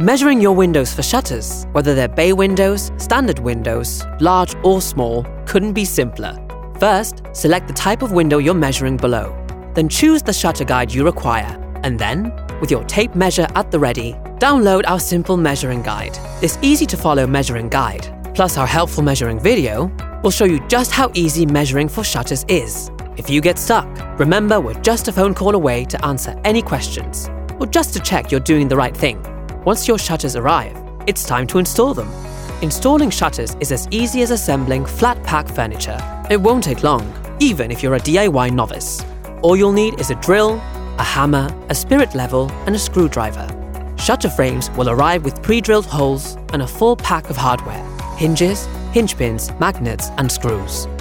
Measuring your windows for shutters, whether they're bay windows, standard windows, large or small, couldn't be simpler. First, select the type of window you're measuring below. Then choose the shutter guide you require. And then, with your tape measure at the ready, download our simple measuring guide. This easy-to-follow measuring guide, plus our helpful measuring video, will show you just how easy measuring for shutters is. If you get stuck, remember we're just a phone call away to answer any questions, or just to check you're doing the right thing. Once your shutters arrive, it's time to install them. Installing shutters is as easy as assembling flat-pack furniture. It won't take long, even if you're a DIY novice. All you'll need is a drill, a hammer, a spirit level, and a screwdriver. Shutter frames will arrive with pre-drilled holes and a full pack of hardware: hinges, hinge pins, magnets, and screws.